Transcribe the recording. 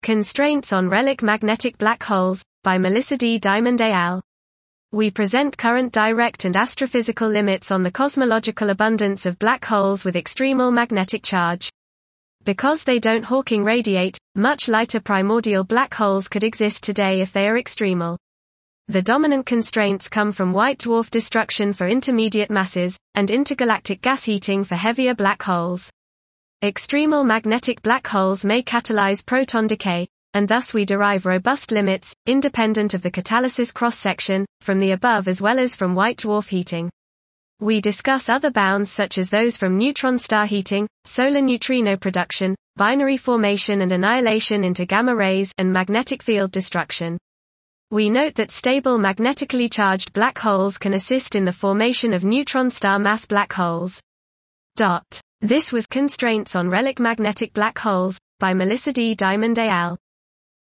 Constraints on Relic Magnetic Black Holes, by Melissa D. Diamond et al. We present current direct and astrophysical limits on the cosmological abundance of black holes with extremal magnetic charge. Because they don't Hawking radiate, much lighter primordial black holes could exist today if they are extremal. The dominant constraints come from white dwarf destruction for intermediate masses, and intergalactic gas heating for heavier black holes. Extremal magnetic black holes may catalyze proton decay, and thus we derive robust limits, independent of the catalysis cross-section, from the above as well as from white dwarf heating. We discuss other bounds such as those from neutron star heating, solar neutrino production, binary formation and annihilation into gamma rays, and magnetic field destruction. We note that stable magnetically charged black holes can assist in the formation of neutron star mass black holes. This was Constraints on Relic Magnetic Black Holes, by Melissa D. Diamond et al.